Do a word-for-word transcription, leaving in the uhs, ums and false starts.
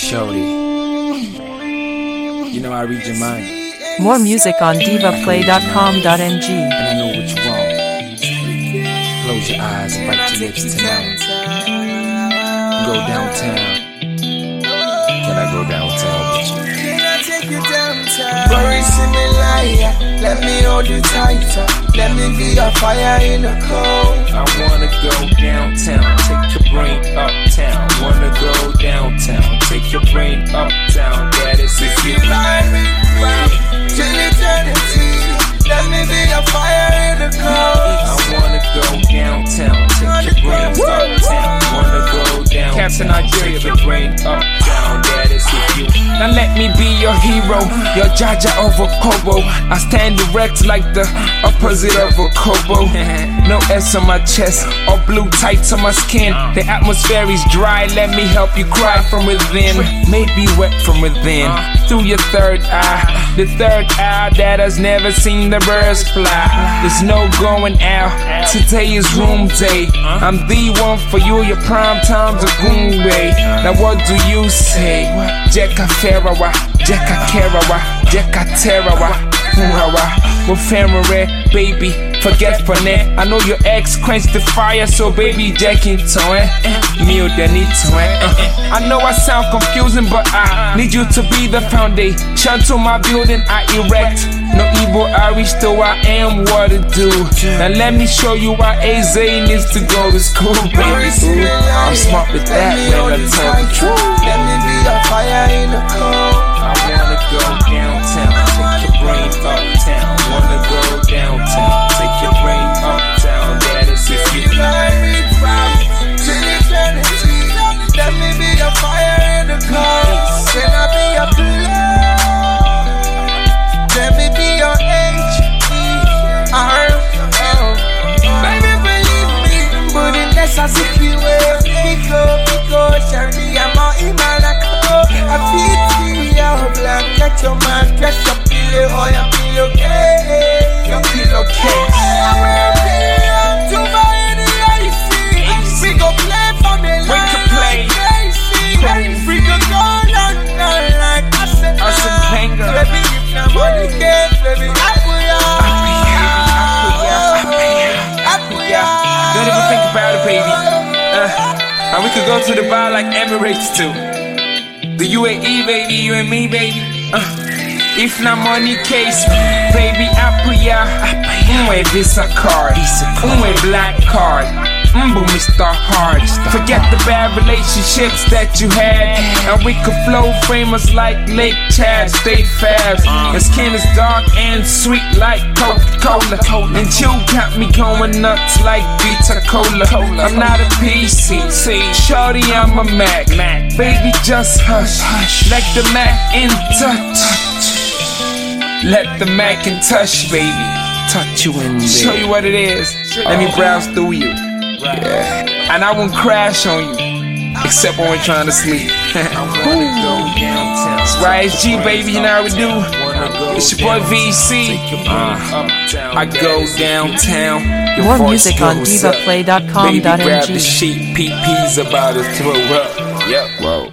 Shorty, you know I read your mind. More music on diva play dot com dot n g. And I know what you want. Close your eyes and bite your lips tonight. Go downtown. Can I go downtown with you? Can I take you downtown? Boris in the liar, let me hold you tighter. Let me be a fire in the cold. I wanna go downtown, take your brain uptown. Wanna go downtown, take your brain uptown. That is if you Fly me round till eternity. Let me be a fire in the cold. I wanna go downtown, take your brain uptown. Wanna go downtown, Captain Nigeria, take your brain uptown. That is if you. Now let me be your hero, your Jaja over Kobo. I stand erect like the opposite of a Kobo. No S on my chest or blue tights on my skin. The atmosphere is dry, let me help you cry from within. Maybe wet from within, through your third eye. The third eye that has never seen the birds fly. There's no going out, today is room day. I'm the one for you, your prime time's a goon way. Now what do you say? Jeka Ferawa, Jeka Kerawa, Jeka Terawa, Hurawa, Mufamare, baby, forget for net. I know your ex quenched the fire, so baby, Jack into it. Meal the need to it. I know I sound confusing, but I need you to be the foundation to my building I erect. No evil, I reach though I am what to do. Now let me show you why A Z needs to go to school, baby. Ooh, I'm smart with that when I tell the truth. Let me be a fire in the cold. I wanna go downtown, take your brain uptown. Wanna go downtown, take your brain uptown. That is if you Fly me round till eternity. Let me be a fire in the cold. Can I be a blood? Let me be your H E R L. Baby, believe me, but unless I see you well, Pico, Pico, Shari, I'm out in Malako. I feel you, your black, get your man, get your pillow, or your pillow case. Your pillow case. I'm ready to buy any A C. We go play for the We can play. We go go down, down like Arsene Wenger. Baby, if no money get, baby, Apuya. Apuya. Don't even think about it, baby. Uh, and we could go to the bar like Emirates too. The U A E, baby, you and me, baby. Uh, if not money case, baby, Apuya. Mwe Visa card, Mwe black card. Mbu Mister Hard. Forget the bad relationships that you had, and we could flow famous like Lake Chad. Stay fast. Your skin is dark and sweet like Coca-Cola, and you got me going nuts like Vita Cola. I'm not a P C, shorty, I'm a Mac. Baby, just hush, let the Mac in touch. Let the Mac in touch, baby. Touch you in there. Show you what it is. Let me browse through you. Yeah. And I won't crash on you, except when we're trying to sleep. It's Y S G, baby, you know how we do. It's your boy V C. Uh, I go downtown. Your More voice music on goes diva up. play dot com Baby, dot n grab g. the sheet, P P's about to throw up. Yep, whoa.